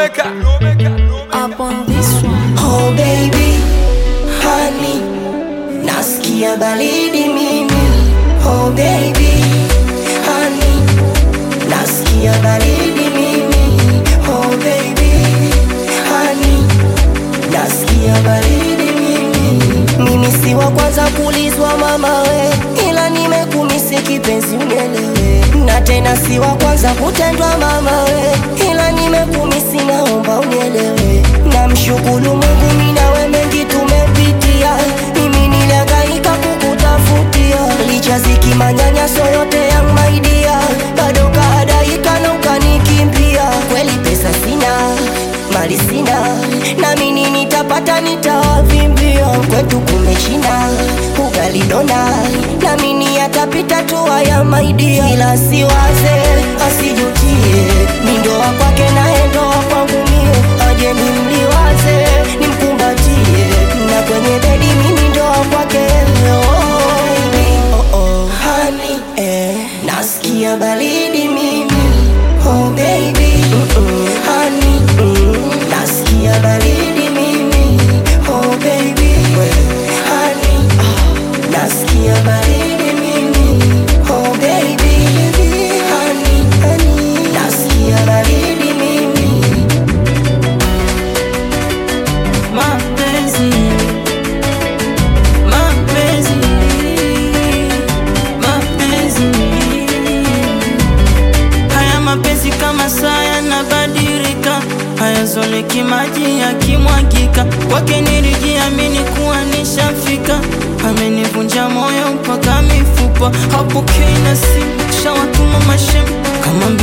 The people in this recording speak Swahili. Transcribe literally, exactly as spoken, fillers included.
maker. Up on this one. Oh baby, honey, nasikia baridi mimi. Oh baby, honey, nasikia baridi mimi. Oh baby, honey, nasikia baridi mimi. Mimi si wa kwanza kulizwa mama we, ila nimekumisi kipenzi unielewe. Na tena si wa kwanza kutendwa mama we, ila nimekumisi naomba unielewe. Namshukuru Mungu mimi nawe mengi tumepitia, mimi nilihangaika kukutafutia. Licha ziki manyanyaso yote ya my dear, bado kahadaika na ukanikimbia. Kweli pesa sina, mali sina, na mimi nitapata nitawavimbia. Kwetu kumechina, ugali dona, na mimi yatapita tu haya my dear. Ila siwaze, asijutie, mimi ndoa kwake na ndoa kwangu mie. Aje nimliwaze, nimkumbatie, na kwenye bedi mimi ndoa kwake. Oh, oh, oh, honey, eh, nasikia baridi mimi. Oh baby, mm -mm, honey, mm, nasikia baridi mimi. Oh baby, honey, ah, nasikia baridi mimi. Oh baby, honey, honey, nasikia baridi mimi. Mapenzi, mapenzi, mapenzi. Haya mapenzi kama saa yanabadilika, hayazoleki maji yakimwagika. Kwake nilijiamini kuwa nishafika, amenivunja moyo mpaka mifupa. Hapokei na simu, shawatuma mashem kama